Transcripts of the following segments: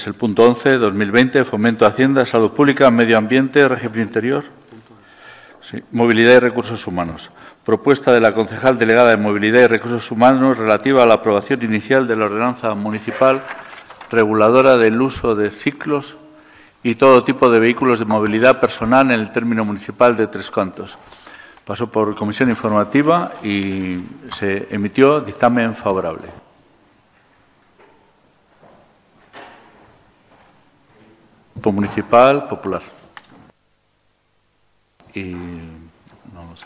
El punto 11, 2020, Fomento, Hacienda, Salud Pública, Medio Ambiente, Régimen Interior. Sí. Movilidad y Recursos Humanos. Propuesta de la concejal delegada de Movilidad y Recursos Humanos relativa a la aprobación inicial de la ordenanza municipal reguladora del uso de ciclos y todo tipo de vehículos de movilidad personal en el término municipal de Tres Cantos. Pasó por comisión informativa y se emitió dictamen favorable. Grupo Municipal Popular. Y no lo sé.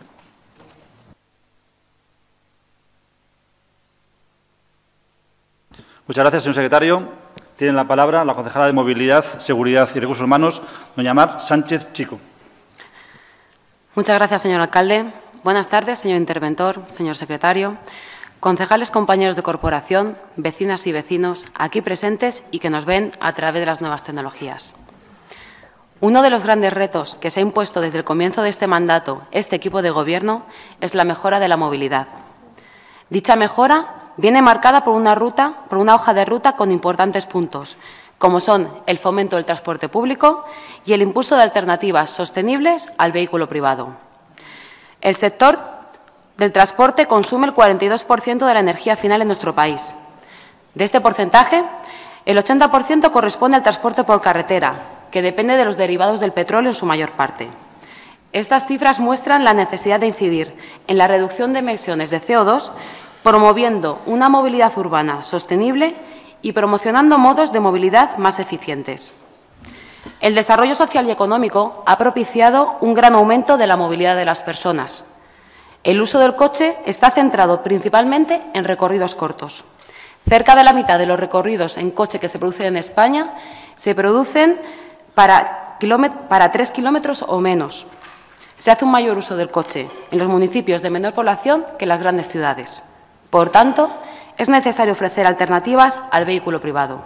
Muchas gracias, señor secretario. Tiene la palabra la concejala de Movilidad, Seguridad y Recursos Humanos, doña Mar Sánchez Chico. Muchas gracias, señor alcalde. Buenas tardes, señor interventor, señor secretario, concejales, compañeros de corporación, vecinas y vecinos aquí presentes y que nos ven a través de las nuevas tecnologías. Uno de los grandes retos que se ha impuesto desde el comienzo de este mandato este equipo de Gobierno es la mejora de la movilidad. Dicha mejora viene marcada por una hoja de ruta con importantes puntos, como son el fomento del transporte público y el impulso de alternativas sostenibles al vehículo privado. El sector del transporte consume el 42% de la energía final en nuestro país. De este porcentaje, el 80% corresponde al transporte por carretera, que depende de los derivados del petróleo en su mayor parte. Estas cifras muestran la necesidad de incidir en la reducción de emisiones de CO2, promoviendo una movilidad urbana sostenible y promocionando modos de movilidad más eficientes. El desarrollo social y económico ha propiciado un gran aumento de la movilidad de las personas. El uso del coche está centrado principalmente en recorridos cortos. Cerca de la mitad de los recorridos en coche que se producen en España se producen para 3 kilómetros o menos. Se hace un mayor uso del coche en los municipios de menor población que en las grandes ciudades. Por tanto, es necesario ofrecer alternativas al vehículo privado.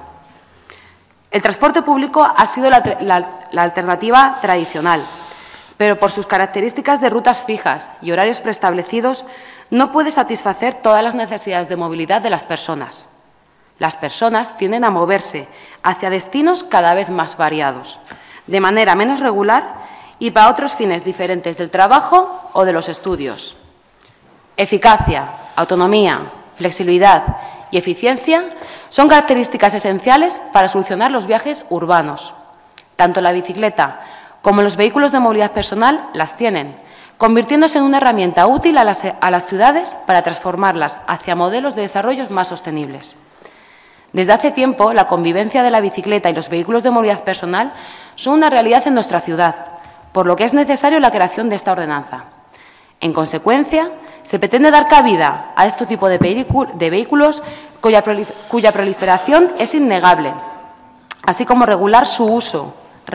El transporte público ha sido la alternativa tradicional, pero por sus características de rutas fijas y horarios preestablecidos no puede satisfacer todas las necesidades de movilidad de las personas. Las personas tienden a moverse hacia destinos cada vez más variados, de manera menos regular y para otros fines diferentes del trabajo o de los estudios. Eficacia, autonomía, flexibilidad y eficiencia son características esenciales para solucionar los viajes urbanos. Tanto la bicicleta como los vehículos de movilidad personal las tienen, convirtiéndose en una herramienta útil a las ciudades para transformarlas hacia modelos de desarrollo más sostenibles. Desde hace tiempo, la convivencia de la bicicleta y los vehículos de movilidad personal son una realidad en nuestra ciudad, por lo que es necesaria la creación de esta ordenanza. En consecuencia, se pretende dar cabida a este tipo de vehículos cuya proliferación es innegable, así como regular su uso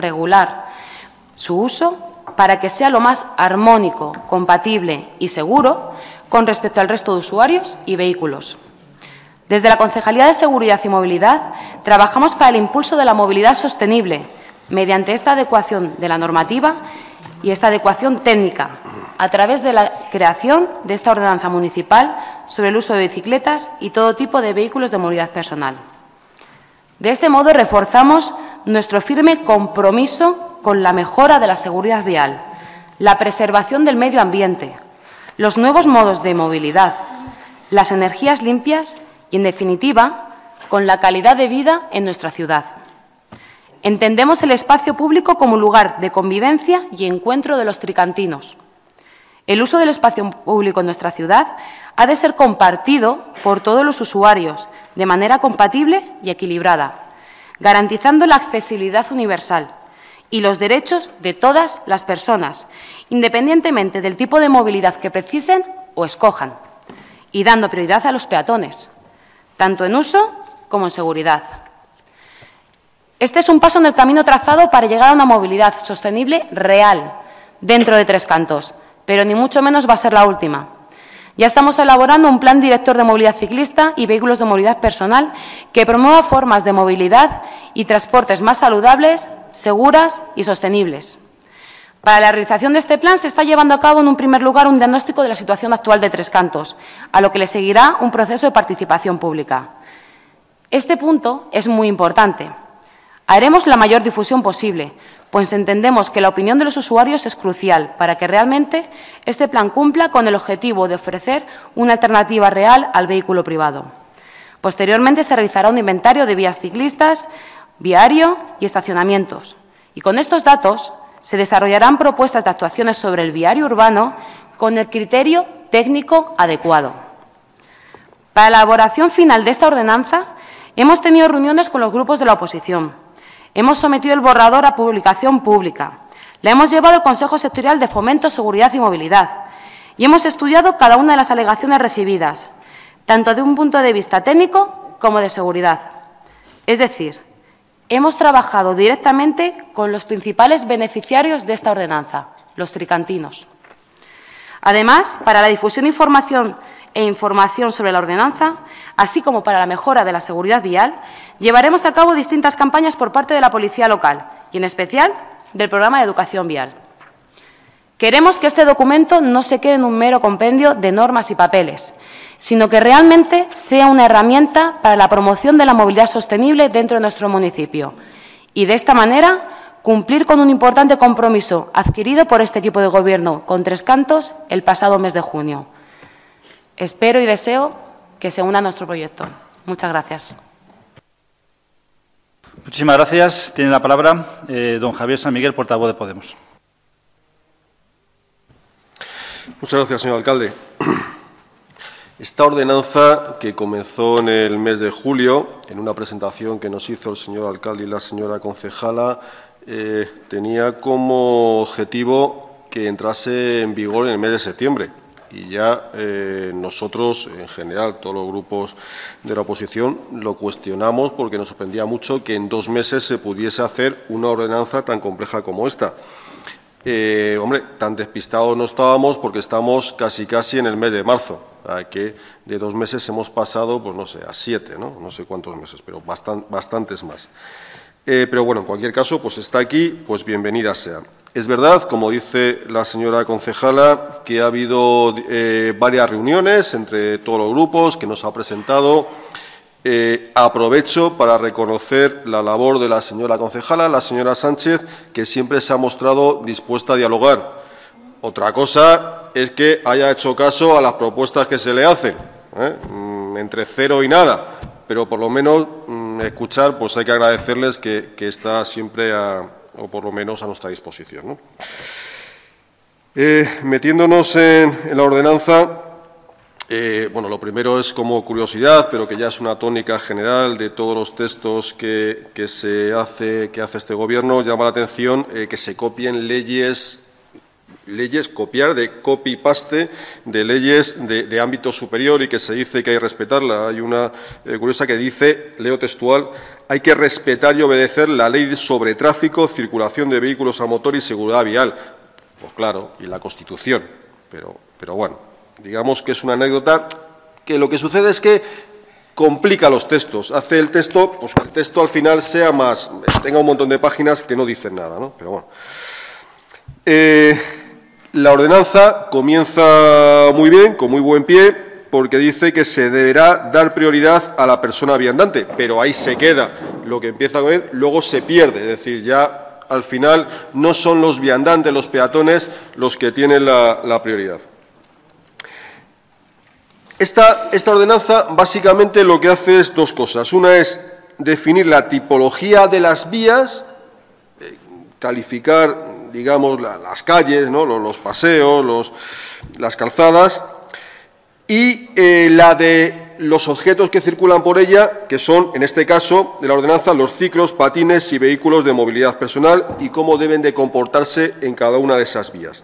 para que sea lo más armónico, compatible y seguro con respecto al resto de usuarios y vehículos. Desde la Concejalía de Seguridad y Movilidad trabajamos para el impulso de la movilidad sostenible mediante esta adecuación de la normativa y esta adecuación técnica a través de la creación de esta ordenanza municipal sobre el uso de bicicletas y todo tipo de vehículos de movilidad personal. De este modo, reforzamos nuestro firme compromiso con la mejora de la seguridad vial, la preservación del medio ambiente, los nuevos modos de movilidad, las energías limpias y, en definitiva, con la calidad de vida en nuestra ciudad. Entendemos el espacio público como lugar de convivencia y encuentro de los tricantinos. El uso del espacio público en nuestra ciudad ha de ser compartido por todos los usuarios de manera compatible y equilibrada, garantizando la accesibilidad universal y los derechos de todas las personas, independientemente del tipo de movilidad que precisen o escojan, y dando prioridad a los peatones, tanto en uso como en seguridad. Este es un paso en el camino trazado para llegar a una movilidad sostenible real dentro de Tres Cantos, pero ni mucho menos va a ser la última. Ya estamos elaborando un plan director de movilidad ciclista y vehículos de movilidad personal que promueva formas de movilidad y transportes más saludables, seguras y sostenibles. Para la realización de este plan se está llevando a cabo en un primer lugar un diagnóstico de la situación actual de Tres Cantos, a lo que le seguirá un proceso de participación pública. Este punto es muy importante. Haremos la mayor difusión posible, pues entendemos que la opinión de los usuarios es crucial para que realmente este plan cumpla con el objetivo de ofrecer una alternativa real al vehículo privado. Posteriormente se realizará un inventario de vías ciclistas, viario y estacionamientos. Y con estos datos se desarrollarán propuestas de actuaciones sobre el viario urbano con el criterio técnico adecuado. Para la elaboración final de esta ordenanza, hemos tenido reuniones con los grupos de la oposición. Hemos sometido el borrador a publicación pública. La hemos llevado al Consejo Sectorial de Fomento, Seguridad y Movilidad. Y hemos estudiado cada una de las alegaciones recibidas, tanto de un punto de vista técnico como de seguridad. Es decir, hemos trabajado directamente con los principales beneficiarios de esta ordenanza, los tricantinos. Además, para la difusión e información sobre la ordenanza, así como para la mejora de la seguridad vial, llevaremos a cabo distintas campañas por parte de la Policía Local y, en especial, del Programa de Educación Vial. Queremos que este documento no se quede en un mero compendio de normas y papeles, sino que realmente sea una herramienta para la promoción de la movilidad sostenible dentro de nuestro municipio y, de esta manera, cumplir con un importante compromiso adquirido por este equipo de Gobierno con Tres Cantos el pasado mes de junio. Espero y deseo que se una a nuestro proyecto. Muchas gracias. Muchísimas gracias. Tiene la palabra don Javier San Miguel, portavoz de Podemos. Muchas gracias, señor alcalde. Esta ordenanza, que comenzó en el mes de julio, en una presentación que nos hizo el señor alcalde y la señora concejala, tenía como objetivo que entrase en vigor en el mes de septiembre. Y ya nosotros, en general, todos los grupos de la oposición, lo cuestionamos porque nos sorprendía mucho que en 2 meses se pudiese hacer una ordenanza tan compleja como esta. Hombre, tan despistados no estábamos porque estamos casi en el mes de marzo, que de 2 meses hemos pasado, pues no sé, a 7, no sé cuántos meses, pero bastantes más. Pero bueno, en cualquier caso, pues está aquí, pues bienvenida sea. Es verdad, como dice la señora concejala, que ha habido varias reuniones entre todos los grupos que nos ha presentado. Aprovecho para reconocer la labor de la señora concejala, la señora Sánchez, que siempre se ha mostrado dispuesta a dialogar. Otra cosa es que haya hecho caso a las propuestas que se le hacen, entre 0 y nada, pero por lo menos escuchar, pues hay que agradecerles que está siempre, o por lo menos a nuestra disposición, ¿no? Metiéndonos en la ordenanza. Bueno, lo primero es como curiosidad, pero que ya es una tónica general de todos los textos que hace este Gobierno. Llama la atención que se copien leyes, copiar de copy-paste de leyes de ámbito superior y que se dice que hay que respetarla. Hay una curiosa que dice, leo textual, hay que respetar y obedecer la ley sobre tráfico, circulación de vehículos a motor y seguridad vial. Pues claro, y la Constitución, pero bueno. Digamos que es una anécdota que lo que sucede es que complica los textos, hace el texto, pues que el texto al final sea más, tenga un montón de páginas que no dicen nada, ¿no? Pero bueno. La ordenanza comienza muy bien, con muy buen pie, porque dice que se deberá dar prioridad a la persona viandante, pero ahí se queda. Lo que empieza a ver, luego se pierde, es decir, ya al final no son los viandantes, los peatones, los que tienen la prioridad. Esta ordenanza básicamente lo que hace es 2 cosas. Una es definir la tipología de las vías, calificar, digamos, las calles, ¿no? Los paseos, las calzadas, y la de los objetos que circulan por ella, que son, en este caso de la ordenanza, los ciclos, patines y vehículos de movilidad personal y cómo deben de comportarse en cada una de esas vías.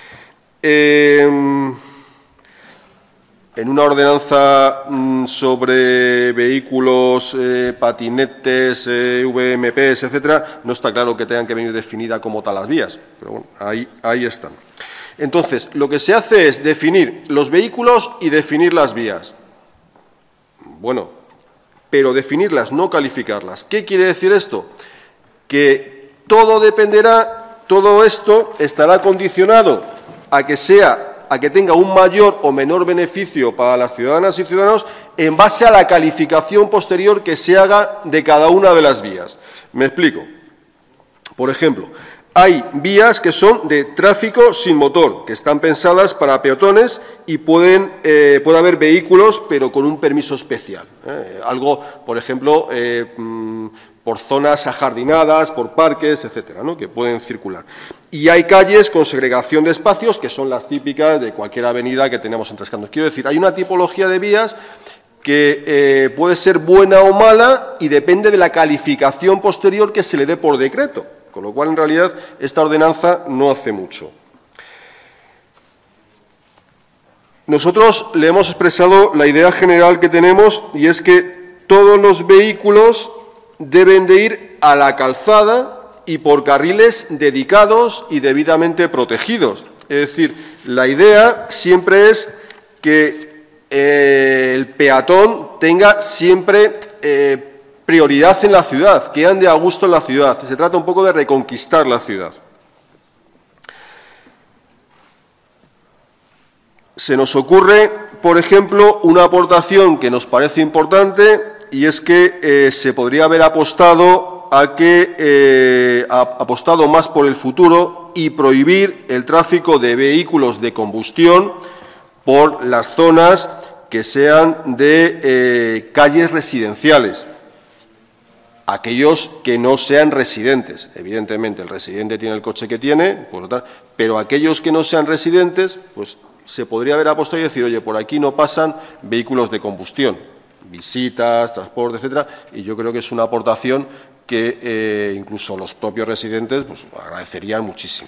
En una ordenanza sobre vehículos, patinetes, VMPs, etcétera, no está claro que tengan que venir definidas como tal las vías, pero bueno, ahí están. Entonces, lo que se hace es definir los vehículos y definir las vías. Bueno, pero definirlas, no calificarlas. ¿Qué quiere decir esto? Que todo dependerá, todo esto estará condicionado a que tenga un mayor o menor beneficio para las ciudadanas y ciudadanos en base a la calificación posterior que se haga de cada una de las vías. Me explico. Por ejemplo, hay vías que son de tráfico sin motor, que están pensadas para peatones y puede haber vehículos, pero con un permiso especial. Algo, por ejemplo, por zonas ajardinadas, por parques, etcétera, ¿no?, que pueden circular. Y hay calles con segregación de espacios, que son las típicas de cualquier avenida que tenemos en Tres Cantos. Quiero decir, hay una tipología de vías que puede ser buena o mala y depende de la calificación posterior que se le dé por decreto. Con lo cual, en realidad, esta ordenanza no hace mucho. Nosotros le hemos expresado la idea general que tenemos, y es que todos los vehículos deben de ir a la calzada y por carriles dedicados y debidamente protegidos. Es decir, la idea siempre es que el peatón tenga siempre prioridad en la ciudad, que ande a gusto en la ciudad. Se trata un poco de reconquistar la ciudad. Se nos ocurre, por ejemplo, una aportación que nos parece importante, y es que se podría haber apostado más por el futuro y prohibir el tráfico de vehículos de combustión por las zonas que sean de calles residenciales. Aquellos que no sean residentes, evidentemente el residente tiene el coche que tiene, por lo tanto, pero aquellos que no sean residentes, pues se podría haber apostado y decir, oye, por aquí no pasan vehículos de combustión, visitas, transporte, etcétera, y yo creo que es una aportación que incluso los propios residentes pues agradecerían muchísimo.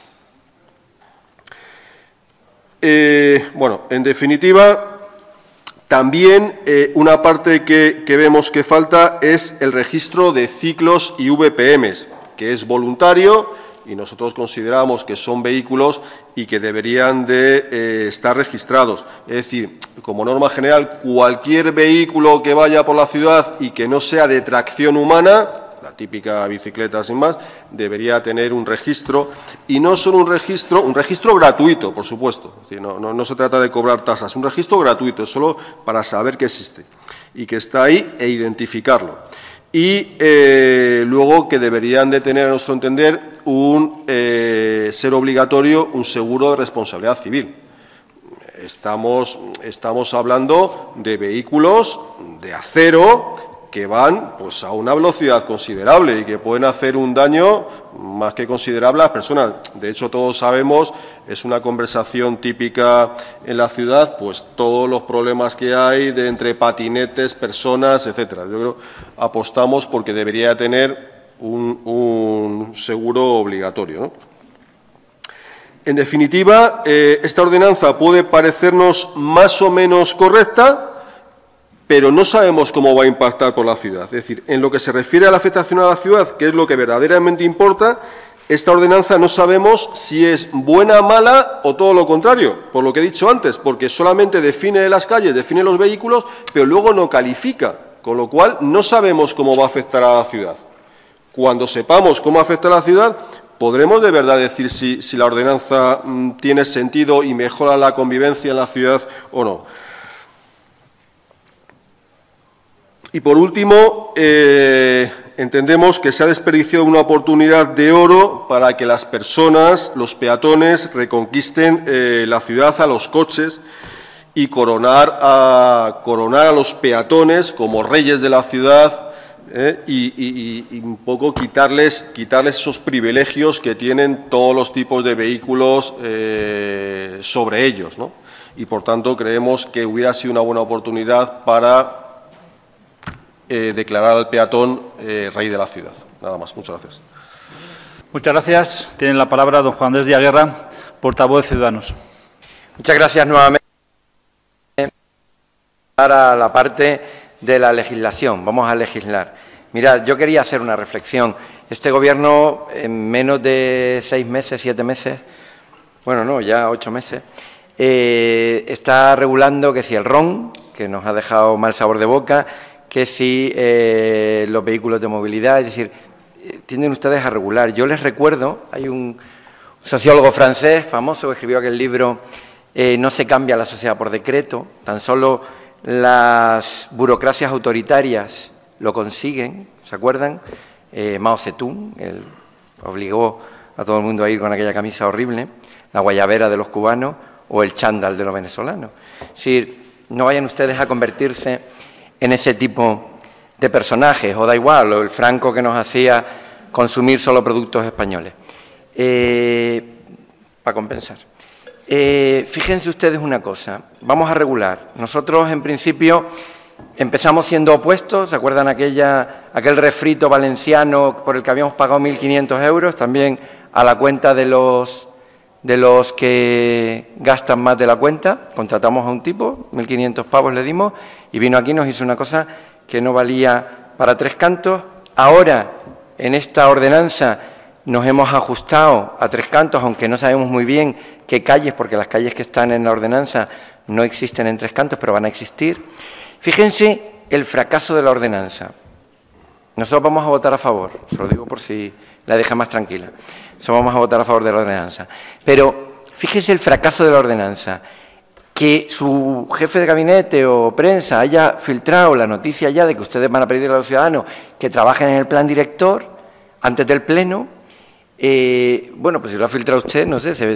Bueno, en definitiva, también una parte que vemos que falta es el registro de ciclos y VPMs, que es voluntario y nosotros consideramos que son vehículos y que deberían de estar registrados. Es decir, como norma general, cualquier vehículo que vaya por la ciudad y que no sea de tracción humana, la típica bicicleta sin más, debería tener un registro, y no solo un registro gratuito, por supuesto. Es decir, no se trata de cobrar tasas, un registro gratuito, solo para saber que existe y que está ahí e identificarlo. Y luego que deberían de tener, a nuestro entender, ser obligatorio un seguro de responsabilidad civil. Estamos hablando de vehículos de acero que van pues a una velocidad considerable y que pueden hacer un daño más que considerable a las personas. De hecho, todos sabemos, es una conversación típica en la ciudad, pues todos los problemas que hay de entre patinetes, personas, etcétera. Yo creo apostamos porque debería tener un seguro obligatorio, ¿no? En definitiva, esta ordenanza puede parecernos más o menos correcta, pero no sabemos cómo va a impactar por la ciudad. Es decir, en lo que se refiere a la afectación a la ciudad, que es lo que verdaderamente importa, esta ordenanza no sabemos si es buena, mala o todo lo contrario, por lo que he dicho antes, porque solamente define las calles, define los vehículos, pero luego no califica, con lo cual no sabemos cómo va a afectar a la ciudad. Cuando sepamos cómo afecta a la ciudad, podremos de verdad decir si la ordenanza tiene sentido y mejora la convivencia en la ciudad o no. Y por último, entendemos que se ha desperdiciado una oportunidad de oro para que las personas, los peatones, reconquisten la ciudad a los coches y coronar a los peatones como reyes de la ciudad y un poco quitarles esos privilegios que tienen todos los tipos de vehículos sobre ellos, ¿no? Y por tanto creemos que hubiera sido una buena oportunidad para declarar al peatón rey de la ciudad. Nada más. Muchas gracias. Muchas gracias. Tiene la palabra don Juan Andrés Díaz Guerra, portavoz de Ciudadanos. Muchas gracias nuevamente. Para la parte de la legislación. Vamos a legislar. Mirad, yo quería hacer una reflexión. Este Gobierno, en menos de 6 meses, 7 meses, bueno, no, ya 8 meses, está regulando que si el ron, que nos ha dejado mal sabor de boca, que si los vehículos de movilidad, es decir, tienden ustedes a regular. Yo les recuerdo, hay un sociólogo francés famoso que escribió aquel libro No se cambia la sociedad por decreto, tan solo las burocracias autoritarias lo consiguen, ¿se acuerdan? Mao Zedong obligó a todo el mundo a ir con aquella camisa horrible, la guayabera de los cubanos o el chándal de los venezolanos. Es decir, no vayan ustedes a convertirse en ese tipo de personajes, o da igual, o el Franco que nos hacía consumir solo productos españoles, para compensar. Fíjense ustedes una cosa, vamos a regular. Nosotros, en principio, empezamos siendo opuestos, ¿se acuerdan aquel refrito valenciano por el que habíamos pagado 1.500 euros? También a la cuenta de los que gastan más de la cuenta. Contratamos a un tipo, 1.500 pavos le dimos, y vino aquí y nos hizo una cosa que no valía para 3 cantos. Ahora, en esta ordenanza, nos hemos ajustado a 3 cantos, aunque no sabemos muy bien qué calles, porque las calles que están en la ordenanza no existen en 3 cantos, pero van a existir. Fíjense el fracaso de la ordenanza. Nosotros vamos a votar a favor, se lo digo por si la deja más tranquila. Nosotros vamos a votar a favor de la ordenanza. Pero fíjense el fracaso de la ordenanza. Que su jefe de gabinete o prensa haya filtrado la noticia ya de que ustedes van a pedir a los ciudadanos que trabajen en el plan director antes del pleno. Bueno, pues si lo ha filtrado usted, no sé,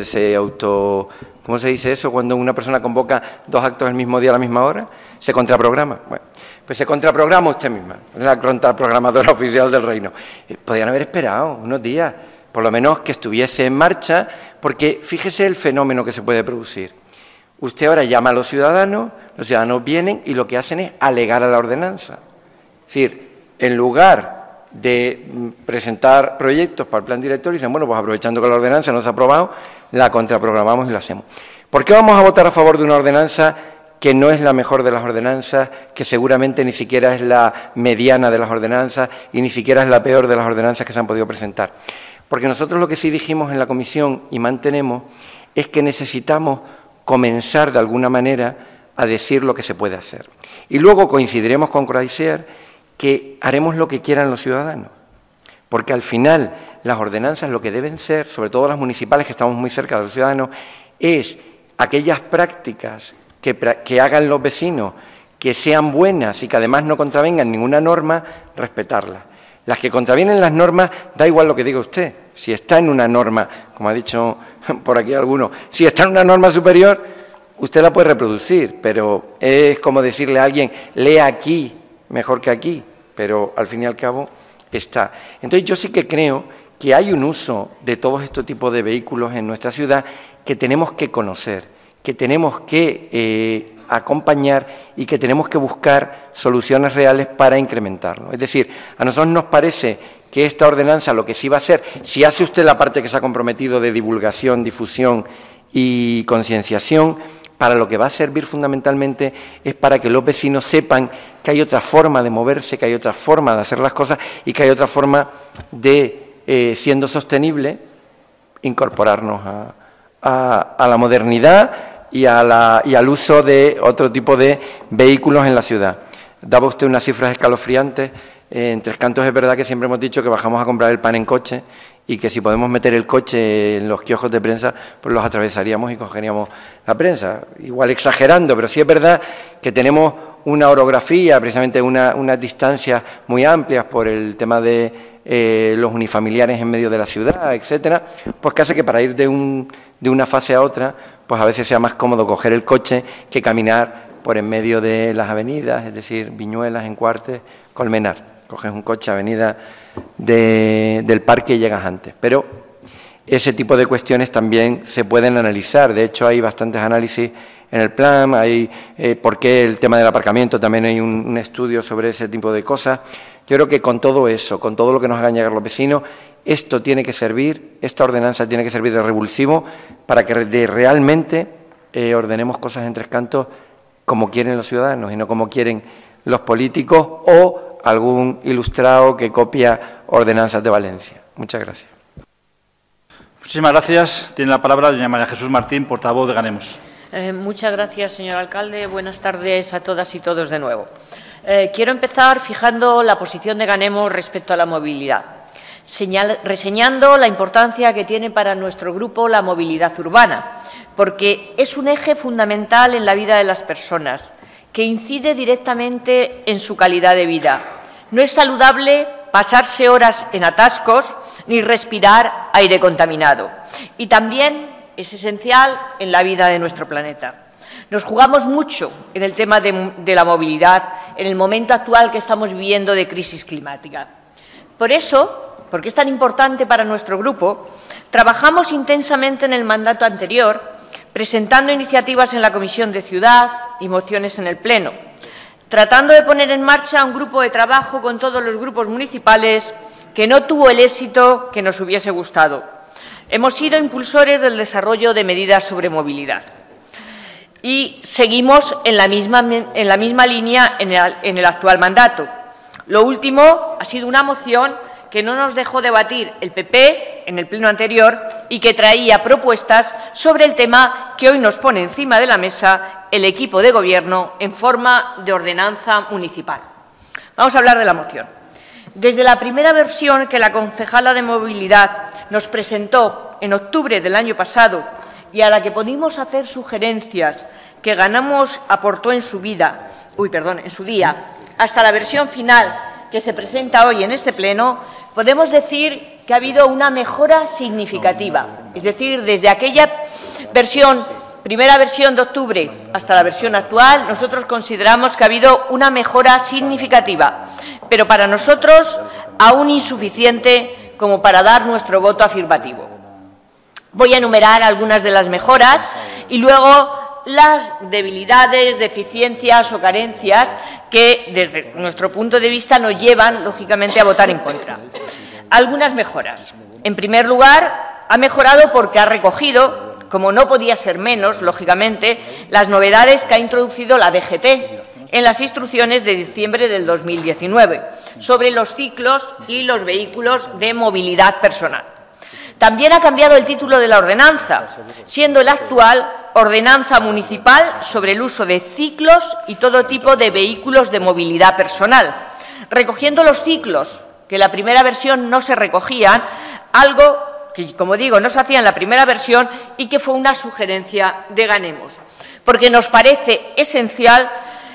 ¿cómo se dice eso? Cuando una persona convoca 2 actos el mismo día a la misma hora, se contraprograma. Bueno, pues se contraprograma usted misma, es la contraprogramadora oficial del reino. Podrían haber esperado unos días, por lo menos que estuviese en marcha, porque fíjese el fenómeno que se puede producir. Usted ahora llama a los ciudadanos vienen y lo que hacen es alegar a la ordenanza. Es decir, en lugar de presentar proyectos para el plan director, dicen, bueno, pues aprovechando que la ordenanza no se ha aprobado, la contraprogramamos y lo hacemos. ¿Por qué vamos a votar a favor de una ordenanza que no es la mejor de las ordenanzas, que seguramente ni siquiera es la mediana de las ordenanzas y ni siquiera es la peor de las ordenanzas que se han podido presentar? Porque nosotros lo que sí dijimos en la comisión y mantenemos es que necesitamos comenzar de alguna manera a decir lo que se puede hacer. Y luego coincidiremos con Croisier que haremos lo que quieran los ciudadanos, porque al final las ordenanzas lo que deben ser, sobre todo las municipales que estamos muy cerca de los ciudadanos, es aquellas prácticas que hagan los vecinos, que sean buenas y que además no contravengan ninguna norma, respetarlas. Las que contravienen las normas, da igual lo que diga usted, si está en una norma, como ha dicho por aquí alguno, si está en una norma superior, usted la puede reproducir, pero es como decirle a alguien, lea aquí, mejor que aquí, pero al fin y al cabo está. Entonces yo sí que creo que hay un uso de todos estos tipos de vehículos en nuestra ciudad que tenemos que conocer, que tenemos que acompañar y que tenemos que buscar soluciones reales para incrementarlo. Es decir, a nosotros nos parece que esta ordenanza lo que sí va a hacer, si hace usted la parte que se ha comprometido de divulgación, difusión y concienciación, para lo que va a servir fundamentalmente es para que los vecinos sepan que hay otra forma de moverse, que hay otra forma de hacer las cosas y que hay otra forma de, siendo sostenible, incorporarnos a la modernidad y al uso de otro tipo de vehículos en la ciudad. Daba usted unas cifras escalofriantes. En 3 cantos es verdad que siempre hemos dicho que bajamos a comprar el pan en coche y que si podemos meter el coche en los kioscos de prensa, pues los atravesaríamos y cogeríamos la prensa. Igual exagerando, pero sí es verdad que tenemos una orografía, precisamente unas distancias muy amplias por el tema de los unifamiliares en medio de la ciudad, etcétera, pues que hace que para ir de una fase a otra, pues a veces sea más cómodo coger el coche que caminar por en medio de las avenidas, es decir, Viñuelas, Encuarte, Colmenar. Coges un coche, avenida del Parque y llegas antes. Pero ese tipo de cuestiones también se pueden analizar. De hecho, hay bastantes análisis en el plan, hay por qué el tema del aparcamiento, también hay un estudio sobre ese tipo de cosas. Yo creo que con todo eso, con todo lo que nos hagan llegar los vecinos, esto tiene que servir, esta ordenanza tiene que servir de revulsivo para que realmente ordenemos cosas en 3 cantos como quieren los ciudadanos y no como quieren los políticos o algún ilustrado que copia ordenanzas de Valencia. Muchas gracias. Muchísimas gracias. Tiene la palabra doña María Jesús Martín, portavoz de Ganemos. Muchas gracias, señor alcalde. Buenas tardes a todas y todos de nuevo. Quiero empezar fijando la posición de Ganemos respecto a la movilidad, reseñando la importancia que tiene para nuestro grupo la movilidad urbana, porque es un eje fundamental en la vida de las personas que incide directamente en su calidad de vida. No es saludable pasarse horas en atascos ni respirar aire contaminado. Y también es esencial en la vida de nuestro planeta. Nos jugamos mucho en el tema de la movilidad en el momento actual que estamos viviendo de crisis climática. Por eso, porque es tan importante para nuestro grupo, trabajamos intensamente en el mandato anterior, presentando iniciativas en la Comisión de Ciudad y mociones en el Pleno, tratando de poner en marcha un grupo de trabajo con todos los grupos municipales que no tuvo el éxito que nos hubiese gustado. Hemos sido impulsores del desarrollo de medidas sobre movilidad y seguimos en la misma línea en el actual mandato. Lo último ha sido una moción que no nos dejó debatir el PP en el pleno anterior y que traía propuestas sobre el tema que hoy nos pone encima de la mesa el equipo de Gobierno en forma de ordenanza municipal. Vamos a hablar de la moción. Desde la primera versión que la concejala de Movilidad nos presentó en octubre del año pasado y a la que pudimos hacer sugerencias que Ganemos aportó en su día, hasta la versión final que se presenta hoy en este Pleno, podemos decir que ha habido una mejora significativa. Es decir, desde aquella primera versión de octubre hasta la versión actual, nosotros consideramos que ha habido una mejora significativa, pero para nosotros aún insuficiente como para dar nuestro voto afirmativo. Voy a enumerar algunas de las mejoras y luego las debilidades, deficiencias o carencias que, desde nuestro punto de vista, nos llevan, lógicamente, a votar en contra. Algunas mejoras. En primer lugar, ha mejorado porque ha recogido, como no podía ser menos, lógicamente, las novedades que ha introducido la DGT en las instrucciones de diciembre del 2019 sobre los ciclos y los vehículos de movilidad personal. También ha cambiado el título de la ordenanza, siendo el actual Ordenanza Municipal sobre el uso de ciclos y todo tipo de vehículos de movilidad personal, recogiendo los ciclos, que en la primera versión no se recogían, algo que, como digo, no se hacía en la primera versión y que fue una sugerencia de Ganemos, porque nos parece esencial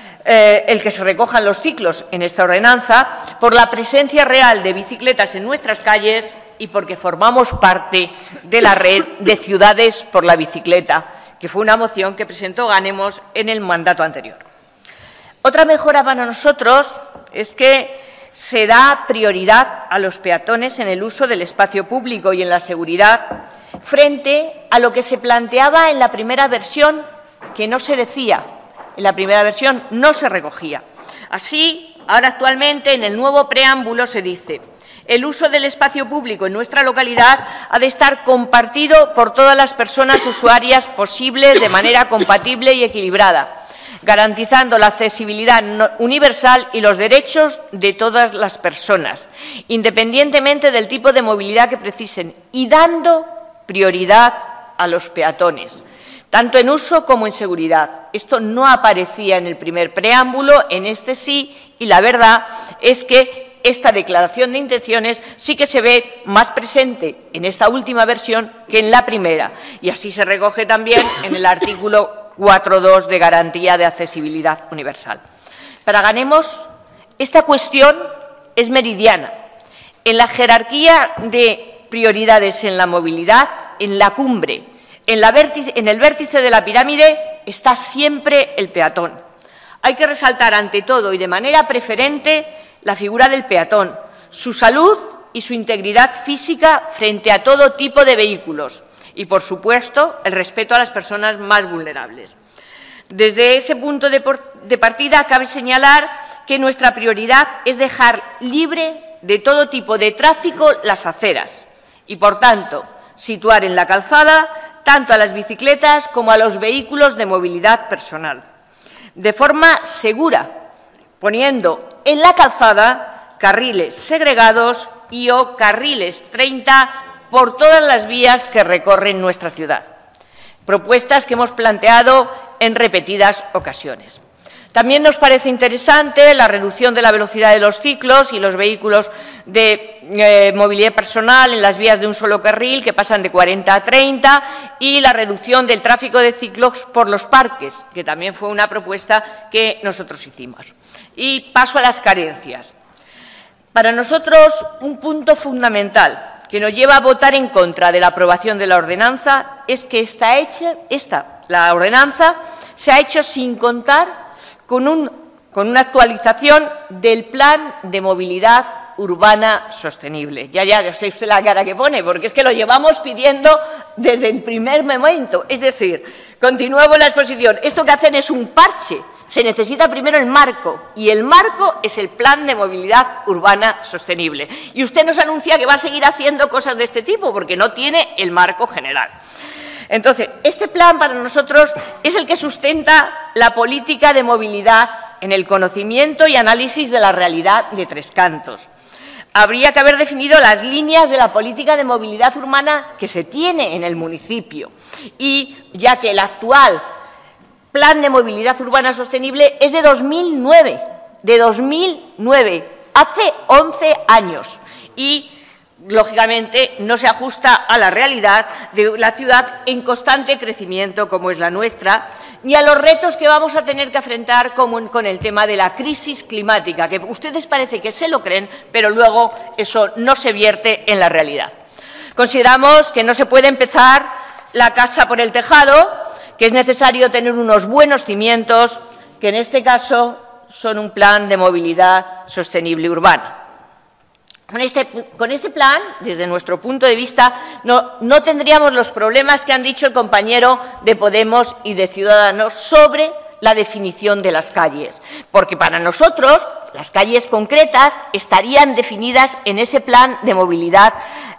el que se recojan los ciclos en esta ordenanza por la presencia real de bicicletas en nuestras calles y porque formamos parte de la red de ciudades por la bicicleta, que fue una moción que presentó Ganemos en el mandato anterior. Otra mejora para nosotros es que se da prioridad a los peatones en el uso del espacio público y en la seguridad frente a lo que se planteaba en la primera versión, que no se decía. En la primera versión no se recogía. Así, ahora actualmente en el nuevo preámbulo se dice: el uso del espacio público en nuestra localidad ha de estar compartido por todas las personas usuarias posibles de manera compatible y equilibrada, garantizando la accesibilidad universal y los derechos de todas las personas, independientemente del tipo de movilidad que precisen, y dando prioridad a los peatones, tanto en uso como en seguridad. Esto no aparecía en el primer preámbulo, en este sí, y la verdad es que esta declaración de intenciones sí que se ve más presente en esta última versión que en la primera, y así se recoge también en el artículo 4.2 de garantía de accesibilidad universal. Para Ganemos, esta cuestión es meridiana. En la jerarquía de prioridades en la movilidad, en la cumbre, en el vértice de la pirámide está siempre el peatón. Hay que resaltar ante todo y de manera preferente la figura del peatón, su salud y su integridad física frente a todo tipo de vehículos y, por supuesto, el respeto a las personas más vulnerables. Desde ese punto de partida, cabe señalar que nuestra prioridad es dejar libre de todo tipo de tráfico las aceras y, por tanto, situar en la calzada tanto a las bicicletas como a los vehículos de movilidad personal, de forma segura, poniendo en la calzada carriles segregados y o carriles 30 por todas las vías que recorren nuestra ciudad. Propuestas que hemos planteado en repetidas ocasiones. También nos parece interesante la reducción de la velocidad de los ciclos y los vehículos de movilidad personal en las vías de un solo carril, que pasan de 40 a 30, y la reducción del tráfico de ciclos por los parques, que también fue una propuesta que nosotros hicimos. Y paso a las carencias. Para nosotros, un punto fundamental que nos lleva a votar en contra de la aprobación de la ordenanza es que la ordenanza se ha hecho sin contar con una actualización del Plan de Movilidad Urbana Sostenible. Ya sé usted la cara que pone, porque es que lo llevamos pidiendo desde el primer momento. Es decir, continúo con la exposición. Esto que hacen es un parche. Se necesita primero el marco, y el marco es el Plan de Movilidad Urbana Sostenible. Y usted nos anuncia que va a seguir haciendo cosas de este tipo, porque no tiene el marco general. Entonces, este plan para nosotros es el que sustenta la política de movilidad en el conocimiento y análisis de la realidad de Tres Cantos. Habría que haber definido las líneas de la política de movilidad urbana que se tiene en el municipio, y ya que el actual Plan de Movilidad Urbana Sostenible es de 2009, hace 11 años, y lógicamente no se ajusta a la realidad de la ciudad en constante crecimiento como es la nuestra, ni a los retos que vamos a tener que afrontar con el tema de la crisis climática, que ustedes parece que se lo creen, pero luego eso no se vierte en la realidad. Consideramos que no se puede empezar la casa por el tejado, que es necesario tener unos buenos cimientos, que en este caso son un plan de movilidad sostenible urbana. Con este plan, desde nuestro punto de vista, no tendríamos los problemas que han dicho el compañero de Podemos y de Ciudadanos sobre la definición de las calles, porque para nosotros las calles concretas estarían definidas en ese plan de movilidad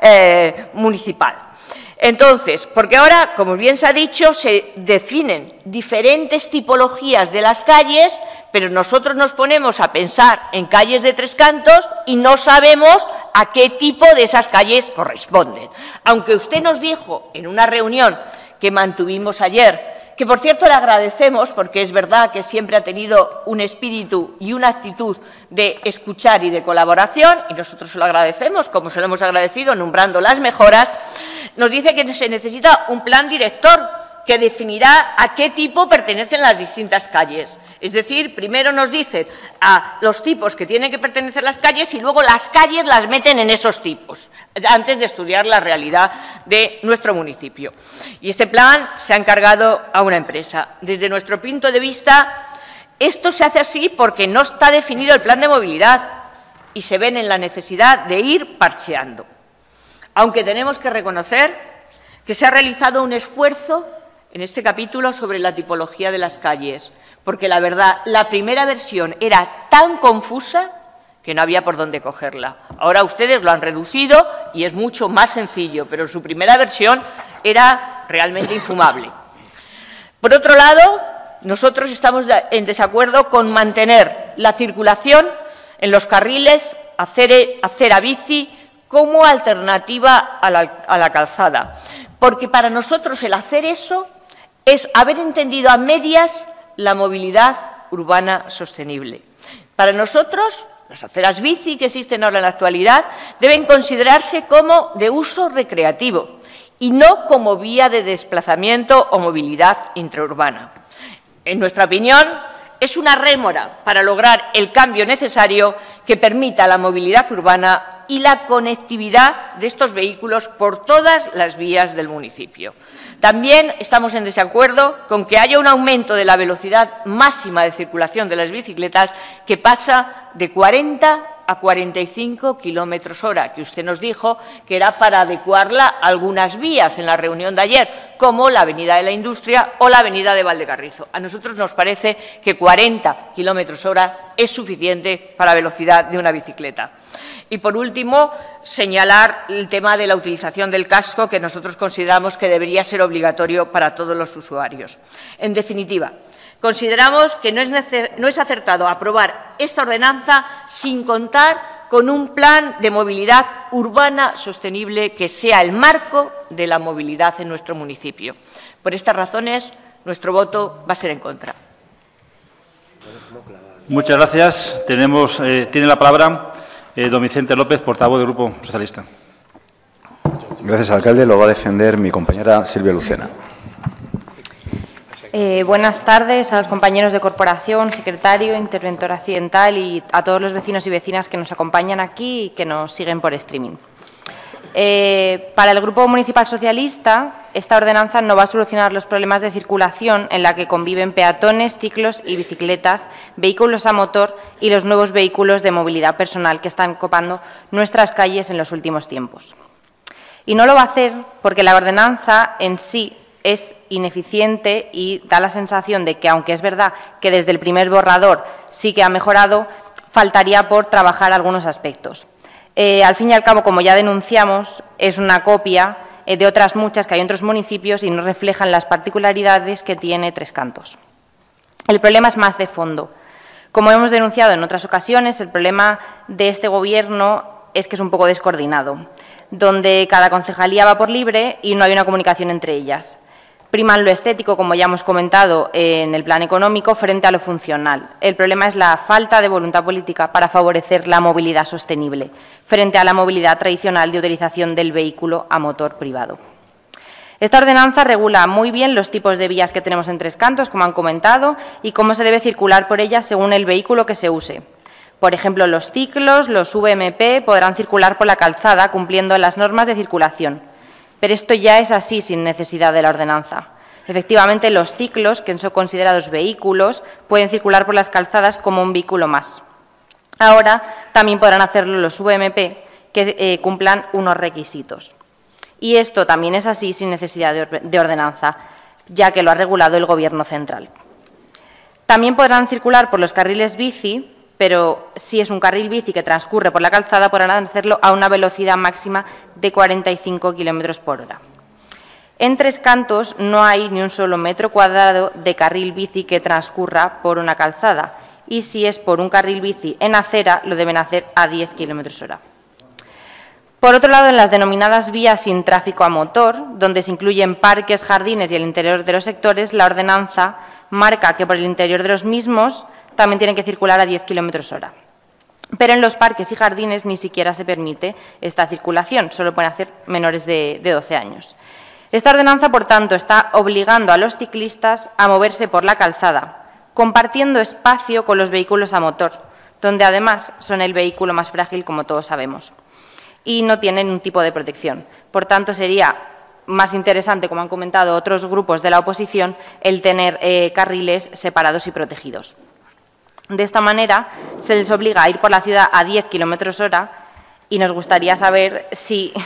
municipal. Entonces, porque ahora, como bien se ha dicho, se definen diferentes tipologías de las calles, pero nosotros nos ponemos a pensar en calles de Tres Cantos y no sabemos a qué tipo de esas calles corresponden. Aunque usted nos dijo en una reunión que mantuvimos ayer, que por cierto le agradecemos, porque es verdad que siempre ha tenido un espíritu y una actitud de escuchar y de colaboración, y nosotros se lo agradecemos, como se lo hemos agradecido, nombrando las mejoras, nos dice que se necesita un plan director que definirá a qué tipo pertenecen las distintas calles. Es decir, primero nos dicen a los tipos que tienen que pertenecer las calles y luego las calles las meten en esos tipos, antes de estudiar la realidad de nuestro municipio. Y este plan se ha encargado a una empresa. Desde nuestro punto de vista, esto se hace así porque no está definido el plan de movilidad y se ven en la necesidad de ir parcheando. Aunque tenemos que reconocer que se ha realizado un esfuerzo en este capítulo sobre la tipología de las calles, porque la verdad, la primera versión era tan confusa que no había por dónde cogerla. Ahora ustedes lo han reducido y es mucho más sencillo, pero su primera versión era realmente infumable. Por otro lado, nosotros estamos en desacuerdo con mantener la circulación en los carriles acera bici como alternativa a la calzada, porque para nosotros el hacer eso es haber entendido a medias la movilidad urbana sostenible. Para nosotros, las aceras bici que existen ahora en la actualidad deben considerarse como de uso recreativo y no como vía de desplazamiento o movilidad intraurbana. En nuestra opinión, es una rémora para lograr el cambio necesario que permita la movilidad urbana y la conectividad de estos vehículos por todas las vías del municipio. También estamos en desacuerdo con que haya un aumento de la velocidad máxima de circulación de las bicicletas que pasa de 40 a 45 km/h, que usted nos dijo que era para adecuarla a algunas vías en la reunión de ayer, como la Avenida de la Industria o la Avenida de Valdecarrizo. A nosotros nos parece que 40 km/h es suficiente para la velocidad de una bicicleta. Y, por último, señalar el tema de la utilización del casco, que nosotros consideramos que debería ser obligatorio para todos los usuarios. En definitiva, consideramos que no es acertado aprobar esta ordenanza sin contar con un plan de movilidad urbana sostenible que sea el marco de la movilidad en nuestro municipio. Por estas razones, nuestro voto va a ser en contra. Muchas gracias. Tiene la palabra don Vicente López, portavoz del Grupo Socialista. Gracias, alcalde. Lo va a defender mi compañera Silvia Lucena. Buenas tardes a los compañeros de corporación, secretario, interventor accidental y a todos los vecinos y vecinas que nos acompañan aquí y que nos siguen por streaming. Para el Grupo Municipal Socialista, esta ordenanza no va a solucionar los problemas de circulación en la que conviven peatones, ciclos y bicicletas, vehículos a motor y los nuevos vehículos de movilidad personal que están copando nuestras calles en los últimos tiempos. Y no lo va a hacer porque la ordenanza en sí es ineficiente y da la sensación de que, aunque es verdad que desde el primer borrador sí que ha mejorado, faltaría por trabajar algunos aspectos. Al fin y al cabo, como ya denunciamos, es una copia de otras muchas que hay en otros municipios y no reflejan las particularidades que tiene Tres Cantos. El problema es más de fondo. Como hemos denunciado en otras ocasiones, el problema de este Gobierno es que es un poco descoordinado, donde cada concejalía va por libre y no hay una comunicación entre ellas. Priman lo estético, como ya hemos comentado, en el plan económico frente a lo funcional. El problema es la falta de voluntad política para favorecer la movilidad sostenible frente a la movilidad tradicional de utilización del vehículo a motor privado. Esta ordenanza regula muy bien los tipos de vías que tenemos en Tres Cantos, como han comentado, y cómo se debe circular por ellas según el vehículo que se use. Por ejemplo, los ciclos, los VMP, podrán circular por la calzada cumpliendo las normas de circulación. Pero esto ya es así sin necesidad de la ordenanza. Efectivamente, los ciclos, que son considerados vehículos, pueden circular por las calzadas como un vehículo más. Ahora también podrán hacerlo los VMP, que cumplan unos requisitos. Y esto también es así sin necesidad de ordenanza, ya que lo ha regulado el Gobierno central. También podrán circular por los carriles bici, pero si es un carril bici que transcurre por la calzada, podrán hacerlo a una velocidad máxima de 45 km por hora. En Tres Cantos no hay ni un solo metro cuadrado de carril bici que transcurra por una calzada, y si es por un carril bici en acera, lo deben hacer a 10 km hora. Por otro lado, en las denominadas vías sin tráfico a motor, donde se incluyen parques, jardines y el interior de los sectores, la ordenanza marca que por el interior de los mismos también tienen que circular a 10 km hora. Pero en los parques y jardines ni siquiera se permite esta circulación, solo pueden hacer menores de 12 años. Esta ordenanza, por tanto, está obligando a los ciclistas a moverse por la calzada, compartiendo espacio con los vehículos a motor, donde además son el vehículo más frágil, como todos sabemos, y no tienen un tipo de protección. Por tanto, sería más interesante, como han comentado otros grupos de la oposición, el tener carriles separados y protegidos. De esta manera, se les obliga a ir por la ciudad a 10 km hora y nos gustaría saber si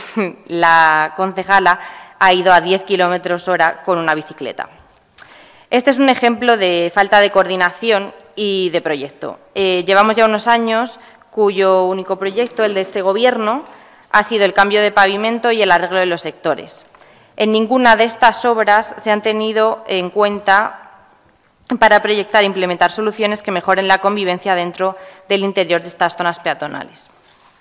la concejala ha ido a 10 km hora con una bicicleta. Este es un ejemplo de falta de coordinación y de proyecto. Llevamos ya unos años cuyo único proyecto, el de este Gobierno, ha sido el cambio de pavimento y el arreglo de los sectores. En ninguna de estas obras se han tenido en cuenta para proyectar e implementar soluciones que mejoren la convivencia dentro del interior de estas zonas peatonales.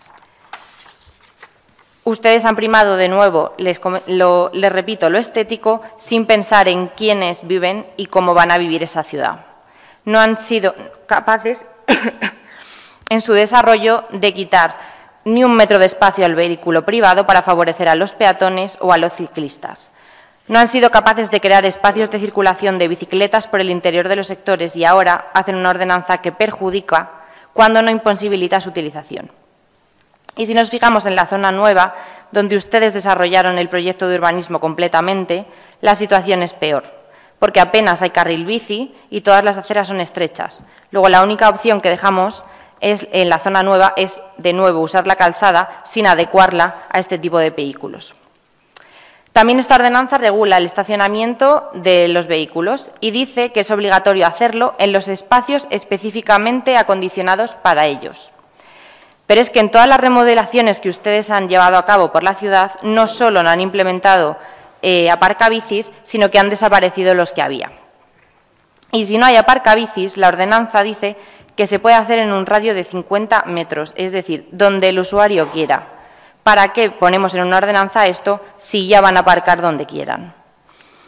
Ustedes han primado de nuevo, les repito, lo estético, sin pensar en quiénes viven y cómo van a vivir esa ciudad. No han sido capaces, en su desarrollo, de quitar ni un metro de espacio al vehículo privado para favorecer a los peatones o a los ciclistas. No han sido capaces de crear espacios de circulación de bicicletas por el interior de los sectores y ahora hacen una ordenanza que perjudica cuando no imposibilita su utilización. Y si nos fijamos en la zona nueva, donde ustedes desarrollaron el proyecto de urbanismo completamente, la situación es peor, porque apenas hay carril bici y todas las aceras son estrechas. Luego, la única opción que dejamos en la zona nueva es, de nuevo, usar la calzada sin adecuarla a este tipo de vehículos. También esta ordenanza regula el estacionamiento de los vehículos y dice que es obligatorio hacerlo en los espacios específicamente acondicionados para ellos. Pero es que en todas las remodelaciones que ustedes han llevado a cabo por la ciudad, no solo no han implementado aparcabicis, sino que han desaparecido los que había. Y si no hay aparcabicis, la ordenanza dice que se puede hacer en un radio de 50 metros, es decir, donde el usuario quiera. ¿Para qué ponemos en una ordenanza esto si ya van a aparcar donde quieran?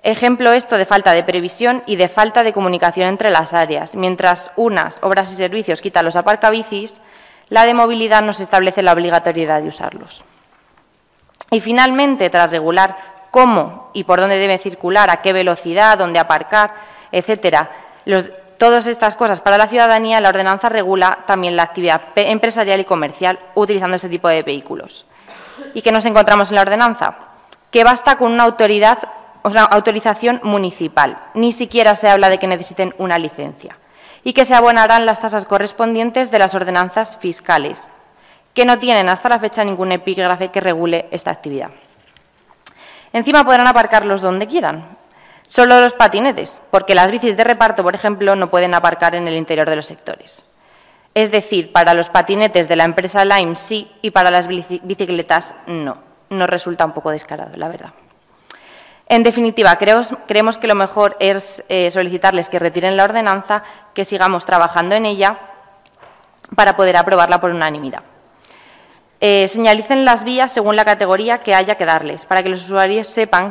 Ejemplo esto de falta de previsión y de falta de comunicación entre las áreas. Mientras unas obras y servicios quitan los aparcabicis, la de movilidad nos establece la obligatoriedad de usarlos. Y finalmente, tras regular cómo y por dónde debe circular, a qué velocidad, dónde aparcar, etcétera, todas estas cosas para la ciudadanía, la ordenanza regula también la actividad empresarial y comercial utilizando este tipo de vehículos. ¿Y qué nos encontramos en la ordenanza? Que basta con una autorización municipal. Ni siquiera se habla de que necesiten una licencia. Y que se abonarán las tasas correspondientes de las ordenanzas fiscales, que no tienen hasta la fecha ningún epígrafe que regule esta actividad. Encima podrán aparcarlos donde quieran. Solo los patinetes, porque las bicis de reparto, por ejemplo, no pueden aparcar en el interior de los sectores. Es decir, para los patinetes de la empresa Lime sí y para las bicicletas no. Nos resulta un poco descarado, la verdad. En definitiva, creemos que lo mejor es solicitarles que retiren la ordenanza, que sigamos trabajando en ella para poder aprobarla por unanimidad. Señalicen las vías según la categoría que haya que darles, para que los usuarios sepan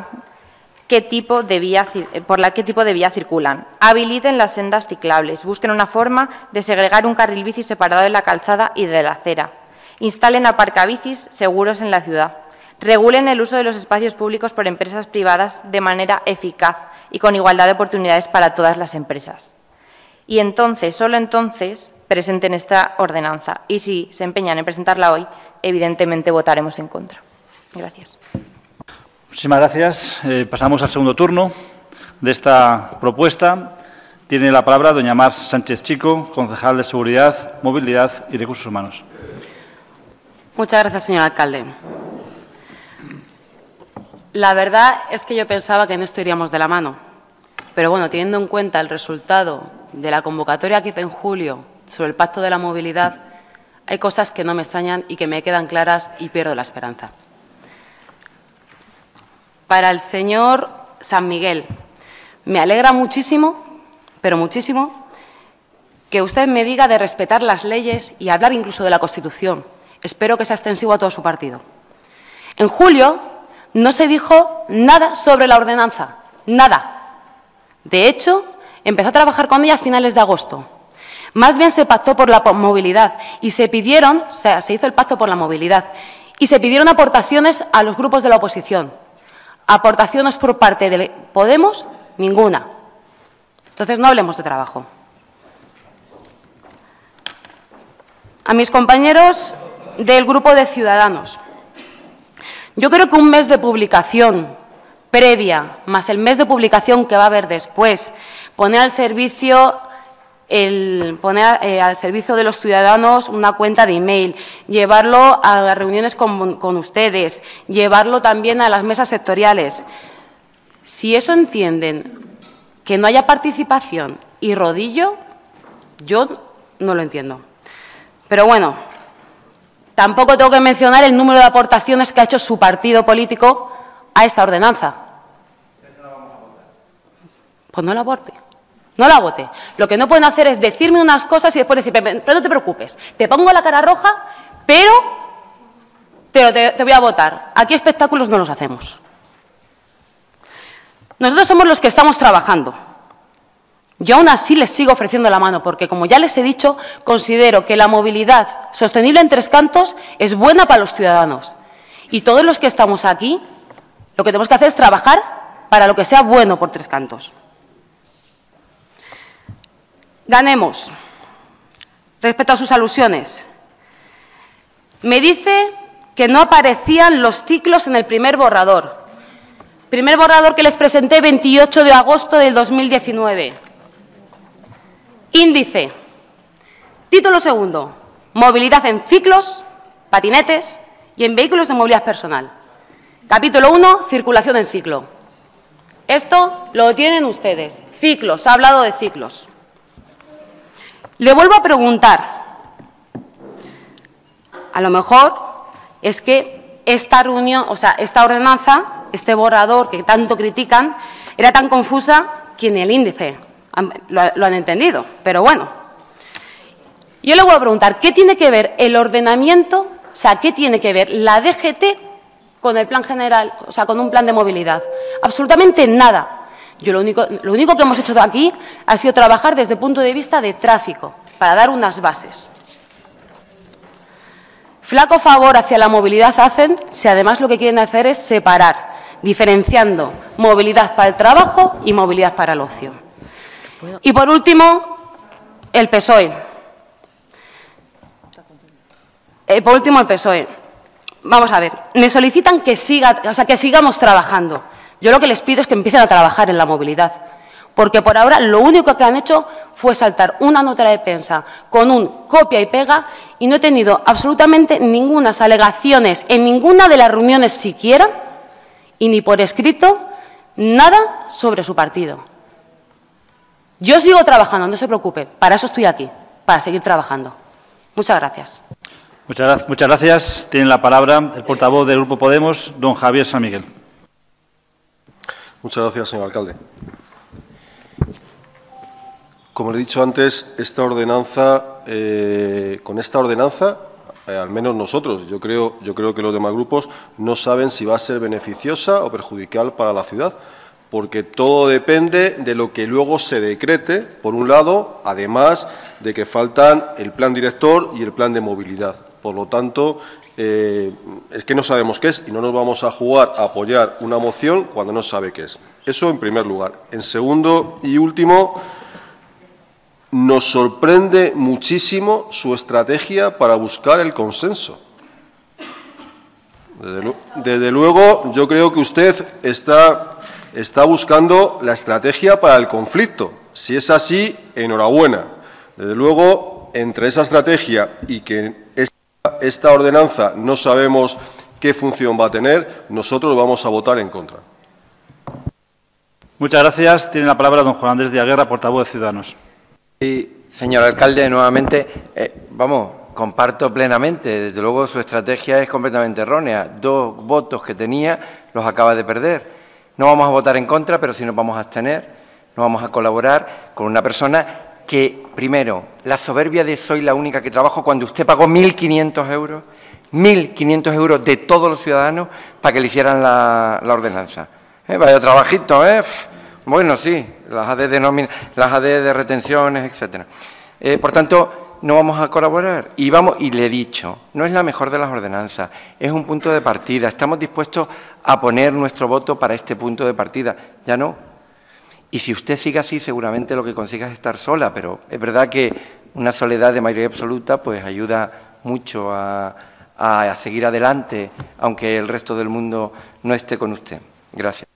por qué tipo de vía circulan. Habiliten las sendas ciclables, busquen una forma de segregar un carril bici separado de la calzada y de la acera. Instalen aparcabicis seguros en la ciudad. Regulen el uso de los espacios públicos por empresas privadas de manera eficaz y con igualdad de oportunidades para todas las empresas. Y entonces, solo entonces, presenten esta ordenanza. Y si se empeñan en presentarla hoy, evidentemente votaremos en contra. Gracias. Muchísimas gracias. Pasamos al segundo turno de esta propuesta. Tiene la palabra doña Mar Sánchez Chico, concejal de Seguridad, Movilidad y Recursos Humanos. Muchas gracias, señor alcalde. La verdad es que yo pensaba que en esto iríamos de la mano. Pero bueno, teniendo en cuenta el resultado de la convocatoria que hice en julio sobre el Pacto de la Movilidad, hay cosas que no me extrañan y que me quedan claras y pierdo la esperanza. Para el señor San Miguel, me alegra muchísimo, pero muchísimo, que usted me diga de respetar las leyes y hablar incluso de la Constitución. Espero que sea extensivo a todo su partido. En julio no se dijo nada sobre la ordenanza, nada. De hecho, empezó a trabajar con ella a finales de agosto. Más bien se pactó por la movilidad y se pidieron, o sea, se hizo el pacto por la movilidad y se pidieron aportaciones a los grupos de la oposición. Aportaciones por parte de Podemos, ninguna. Entonces, no hablemos de trabajo. A mis compañeros del Grupo de Ciudadanos, yo creo que un mes de publicación previa, más el mes de publicación que va a haber después, poner al servicio de los ciudadanos una cuenta de email, llevarlo a las reuniones con ustedes, llevarlo también a las mesas sectoriales. Si eso entienden que no haya participación y rodillo, yo no lo entiendo. Pero bueno, tampoco tengo que mencionar el número de aportaciones que ha hecho su partido político a esta ordenanza. Pues no la aporte. No la vote. Lo que no pueden hacer es decirme unas cosas y después decir, pero no te preocupes, te pongo la cara roja, pero te voy a votar. Aquí espectáculos no los hacemos. Nosotros somos los que estamos trabajando. Yo aún así les sigo ofreciendo la mano porque, como ya les he dicho, considero que la movilidad sostenible en Tres Cantos es buena para los ciudadanos. Y todos los que estamos aquí, lo que tenemos que hacer es trabajar para lo que sea bueno por Tres Cantos. Ganemos. Respecto a sus alusiones, me dice que no aparecían los ciclos en el primer borrador. Primer borrador que les presenté 28 de agosto del 2019. Índice. Título segundo. Movilidad en ciclos, patinetes y en vehículos de movilidad personal. Capítulo 1. Circulación en ciclo. Esto lo tienen ustedes. Ciclos. Ha hablado de ciclos. Le vuelvo a preguntar, a lo mejor es que esta ordenanza, este borrador que tanto critican, era tan confusa que ni el índice lo han entendido, pero bueno. Yo le voy a preguntar, ¿qué tiene que ver el ordenamiento, o sea, qué tiene que ver la DGT con el plan general, o sea, con un plan de movilidad? Absolutamente nada. Lo único que hemos hecho aquí ha sido trabajar desde el punto de vista de tráfico, para dar unas bases. Flaco favor hacia la movilidad hacen si además lo que quieren hacer es separar, diferenciando movilidad para el trabajo y movilidad para el ocio. Y por último, el PSOE. Vamos a ver, me solicitan que sigamos trabajando. Yo lo que les pido es que empiecen a trabajar en la movilidad, porque por ahora lo único que han hecho fue saltar una nota de prensa con un copia y pega y no he tenido absolutamente ninguna alegaciones en ninguna de las reuniones siquiera y ni por escrito nada sobre su partido. Yo sigo trabajando, no se preocupe, para eso estoy aquí, para seguir trabajando. Muchas gracias. Muchas gracias. Tiene la palabra el portavoz del Grupo Podemos, don Javier San Miguel. Muchas gracias, señor alcalde. Como le he dicho antes, con esta ordenanza, al menos nosotros, yo creo que los demás grupos no saben si va a ser beneficiosa o perjudicial para la ciudad, porque todo depende de lo que luego se decrete, por un lado, además de que faltan el plan director y el plan de movilidad. Por lo tanto, es que no sabemos qué es y no nos vamos a jugar a apoyar una moción cuando no sabe qué es. Eso en primer lugar. En segundo y último, nos sorprende muchísimo su estrategia para buscar el consenso. Desde luego, yo creo que usted está buscando la estrategia para el conflicto. Si es así, enhorabuena. Desde luego, entre esa estrategia y que esta ordenanza no sabemos qué función va a tener, nosotros vamos a votar en contra. Muchas gracias. Tiene la palabra don Juan Andrés de Aguerra, portavoz de Ciudadanos. Sí, señor alcalde, nuevamente, comparto plenamente. Desde luego, su estrategia es completamente errónea. 2 votos que tenía los acaba de perder. No vamos a votar en contra, pero sí nos vamos a abstener. No vamos a colaborar con una persona que, primero, la soberbia de soy la única que trabajo, cuando usted pagó 1.500 euros, 1.500 euros de todos los ciudadanos para que le hicieran la ordenanza. Vaya trabajito, Bueno, sí, las AD de retenciones, etcétera. Por tanto, no vamos a colaborar. Y le he dicho, no es la mejor de las ordenanzas, es un punto de partida. Estamos dispuestos a poner nuestro voto para este punto de partida. Ya no. Y si usted sigue así, seguramente lo que consiga es estar sola, pero es verdad que una soledad de mayoría absoluta pues ayuda mucho a seguir adelante, aunque el resto del mundo no esté con usted. Gracias.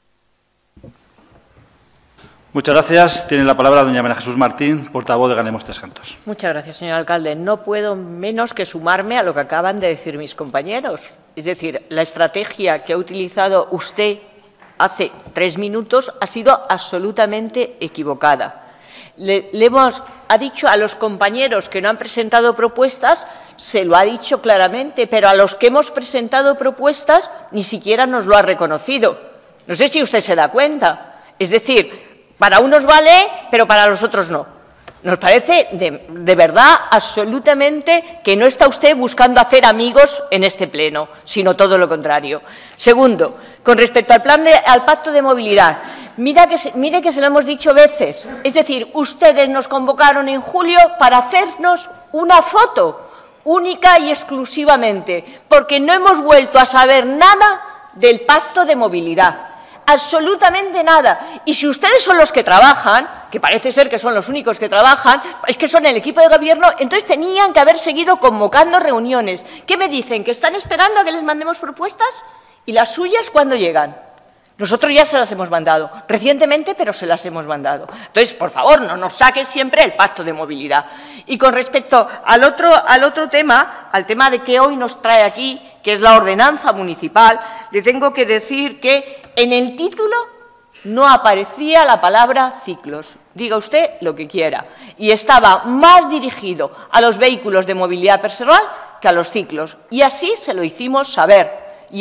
Muchas gracias. Tiene la palabra doña María Jesús Martín, portavoz de Ganemos Tres Cantos. Muchas gracias, señor alcalde. No puedo menos que sumarme a lo que acaban de decir mis compañeros. Es decir, la estrategia que ha utilizado usted hace 3 minutos ha sido absolutamente equivocada. Ha dicho a los compañeros que no han presentado propuestas, se lo ha dicho claramente, pero a los que hemos presentado propuestas ni siquiera nos lo ha reconocido. No sé si usted se da cuenta. Es decir, para unos vale, pero para los otros no. Nos parece de verdad absolutamente que no está usted buscando hacer amigos en este pleno, sino todo lo contrario. Segundo, con respecto al pacto de movilidad, mire que se lo hemos dicho veces. Es decir, ustedes nos convocaron en julio para hacernos una foto única y exclusivamente, porque no hemos vuelto a saber nada del pacto de movilidad. Absolutamente nada. Y si ustedes son los que trabajan, que parece ser que son los únicos que trabajan, es que son el equipo de gobierno, entonces tenían que haber seguido convocando reuniones. ¿Qué me dicen? ¿Que están esperando a que les mandemos propuestas? ¿Y las suyas cuándo llegan? Nosotros ya se las hemos mandado, recientemente, pero se las hemos mandado. Entonces, por favor, no nos saque siempre el pacto de movilidad. Y con respecto al otro tema, al tema de que hoy nos trae aquí, que es la ordenanza municipal, le tengo que decir que en el título no aparecía la palabra ciclos. Diga usted lo que quiera. Y estaba más dirigido a los vehículos de movilidad personal que a los ciclos. Y así se lo hicimos saber.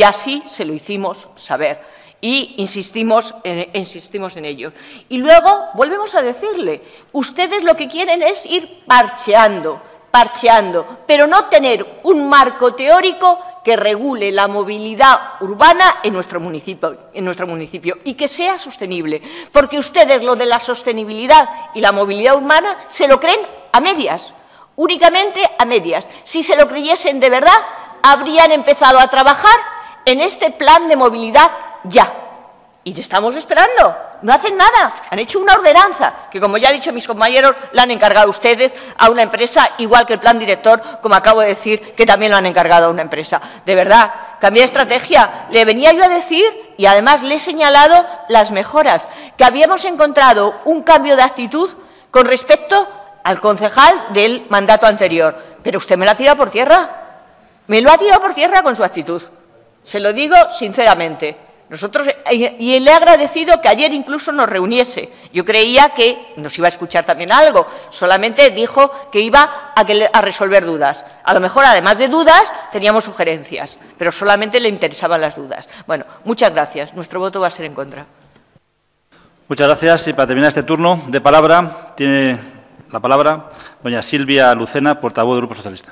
Y insistimos en ello. Y luego volvemos a decirle, ustedes lo que quieren es ir parcheando, pero no tener un marco teórico que regule la movilidad urbana en nuestro municipio y que sea sostenible, porque ustedes lo de la sostenibilidad y la movilidad urbana se lo creen a medias, únicamente a medias. Si se lo creyesen de verdad, habrían empezado a trabajar en este plan de movilidad ya. Y estamos esperando, no hacen nada, han hecho una ordenanza, que como ya han dicho mis compañeros, la han encargado ustedes a una empresa, igual que el plan director, como acabo de decir, que también lo han encargado a una empresa. De verdad, cambié de estrategia, le venía yo a decir, y además le he señalado las mejoras, que habíamos encontrado un cambio de actitud con respecto al concejal del mandato anterior. Pero usted me lo ha tirado por tierra, me lo ha tirado por tierra con su actitud, se lo digo sinceramente. Nosotros, y le he agradecido que ayer incluso nos reuniese. Yo creía que nos iba a escuchar también algo, solamente dijo que iba a resolver dudas. A lo mejor, además de dudas, teníamos sugerencias, pero solamente le interesaban las dudas. Bueno, muchas gracias. Nuestro voto va a ser en contra. Muchas gracias. Y para terminar este turno de palabra, tiene la palabra doña Silvia Lucena, portavoz del Grupo Socialista.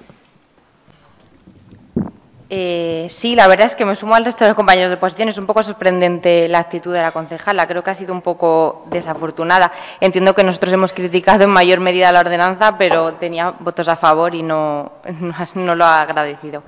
Sí, la verdad es que me sumo al resto de los compañeros de oposición. Es un poco sorprendente la actitud de la concejala. Creo que ha sido un poco desafortunada. Entiendo que nosotros hemos criticado en mayor medida la ordenanza, pero tenía votos a favor y no lo ha agradecido.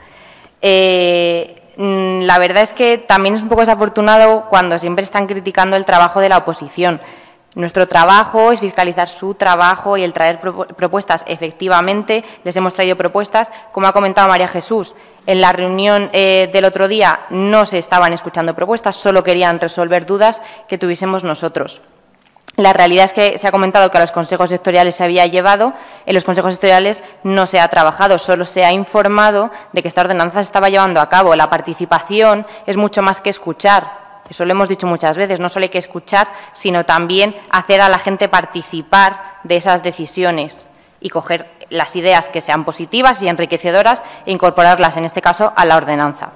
La verdad es que también es un poco desafortunado cuando siempre están criticando el trabajo de la oposición. Nuestro trabajo es fiscalizar su trabajo y el traer propuestas. Efectivamente, les hemos traído propuestas, como ha comentado María Jesús. En la reunión del otro día no se estaban escuchando propuestas, solo querían resolver dudas que tuviésemos nosotros. La realidad es que se ha comentado que a los consejos sectoriales se había llevado, en los consejos sectoriales no se ha trabajado, solo se ha informado de que esta ordenanza se estaba llevando a cabo. La participación es mucho más que escuchar. Eso lo hemos dicho muchas veces, no solo hay que escuchar, sino también hacer a la gente participar de esas decisiones y coger las ideas que sean positivas y enriquecedoras e incorporarlas, en este caso, a la ordenanza.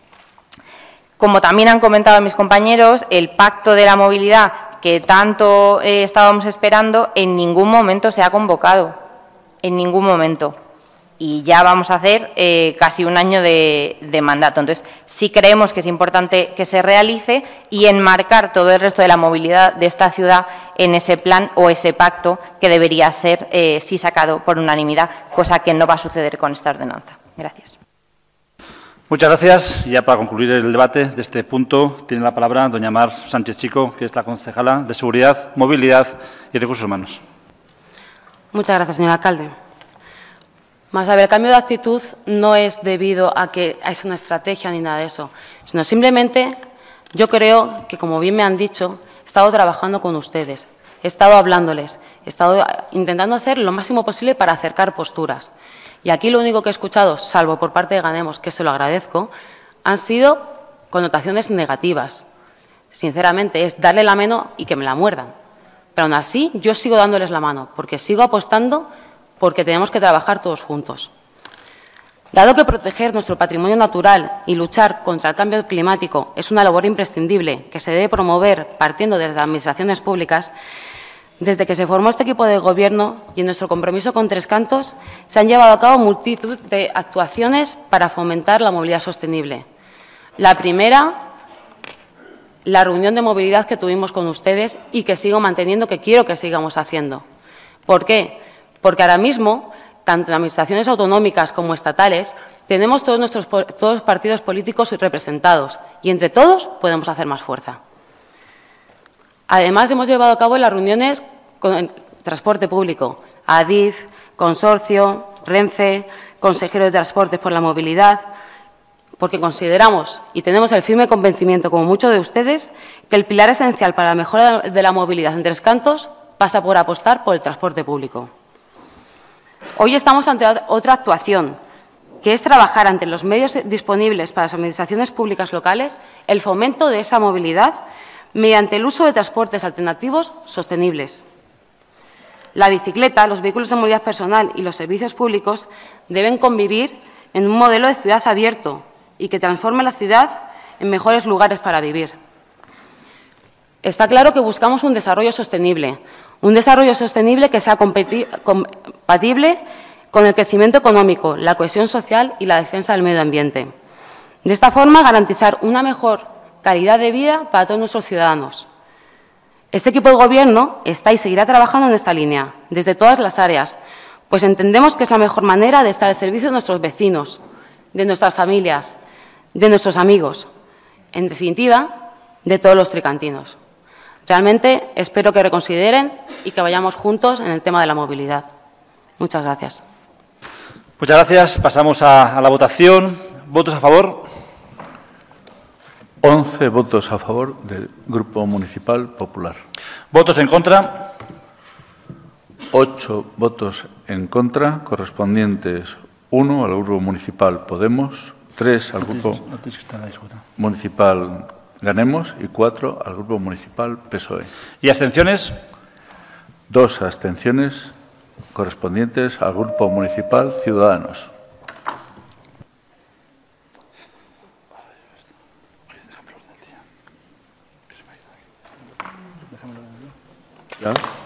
Como también han comentado mis compañeros, el pacto de la movilidad que tanto estábamos esperando en ningún momento se ha convocado, en ningún momento. Y ya vamos a hacer casi un año de mandato. Entonces, sí creemos que es importante que se realice y enmarcar todo el resto de la movilidad de esta ciudad en ese plan o ese pacto que debería ser, sí, sacado por unanimidad, cosa que no va a suceder con esta ordenanza. Gracias. Muchas gracias. Y ya para concluir el debate de este punto, tiene la palabra doña Mar Sánchez Chico, que es la concejala de Seguridad, Movilidad y Recursos Humanos. Muchas gracias, señor alcalde. Más a ver, el cambio de actitud no es debido a que es una estrategia ni nada de eso, sino simplemente yo creo que, como bien me han dicho, he estado trabajando con ustedes, he estado hablándoles, he estado intentando hacer lo máximo posible para acercar posturas. Y aquí lo único que he escuchado, salvo por parte de Ganemos, que se lo agradezco, han sido connotaciones negativas. Sinceramente, es darle la mano y que me la muerdan. Pero aún así, yo sigo dándoles la mano, porque sigo apostando porque tenemos que trabajar todos juntos. Dado que proteger nuestro patrimonio natural y luchar contra el cambio climático es una labor imprescindible que se debe promover partiendo de las administraciones públicas, desde que se formó este equipo de Gobierno y en nuestro compromiso con Tres Cantos se han llevado a cabo multitud de actuaciones para fomentar la movilidad sostenible. La primera, la reunión de movilidad que tuvimos con ustedes y que sigo manteniendo, que quiero que sigamos haciendo. ¿Por qué? Porque ahora mismo, tanto en administraciones autonómicas como estatales, tenemos todos los partidos políticos representados y entre todos podemos hacer más fuerza. Además, hemos llevado a cabo las reuniones con el transporte público, ADIF, Consorcio, Renfe, Consejero de Transportes por la Movilidad, porque consideramos y tenemos el firme convencimiento, como muchos de ustedes, que el pilar esencial para la mejora de la movilidad en Tres Cantos pasa por apostar por el transporte público. Hoy estamos ante otra actuación, que es trabajar ante los medios disponibles para las administraciones públicas locales el fomento de esa movilidad mediante el uso de transportes alternativos sostenibles. La bicicleta, los vehículos de movilidad personal y los servicios públicos deben convivir en un modelo de ciudad abierto y que transforme la ciudad en mejores lugares para vivir. Está claro que buscamos un desarrollo sostenible que sea compatible con el crecimiento económico, la cohesión social y la defensa del medio ambiente. De esta forma, garantizar una mejor calidad de vida para todos nuestros ciudadanos. Este equipo de Gobierno está y seguirá trabajando en esta línea, desde todas las áreas, pues entendemos que es la mejor manera de estar al servicio de nuestros vecinos, de nuestras familias, de nuestros amigos, en definitiva, de todos los tricantinos. Realmente espero que reconsideren y que vayamos juntos en el tema de la movilidad. Muchas gracias. Muchas gracias. Pasamos a la votación. ¿Votos a favor? 11 votos a favor del Grupo Municipal Popular. ¿Votos en contra? 8 votos en contra, correspondientes 1 al Grupo Municipal Podemos, 3 al Grupo Municipal Ganemos y 4 al Grupo Municipal PSOE. ¿Y abstenciones? 2 abstenciones correspondientes al Grupo Municipal Ciudadanos. ¿Ya?